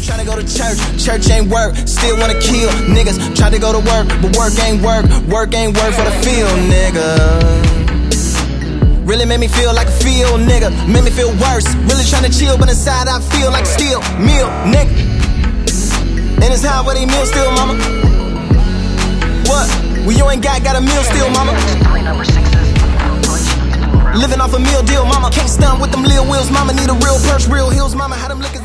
tryna go to church, church ain't work, still wanna kill. Niggas try to go to work, but work ain't work for the field, nigga. Really made me feel like a field, nigga. Made me feel worse. Really tryna chill, but inside I feel like steel meal, nigga. And it's high where they meal still, mama. What? Well, you ain't got a meal still, mama. Living off a meal deal, mama. Can't stun with them Lil Wheels, mama. Need a real purse, real heels, mama. How them liquor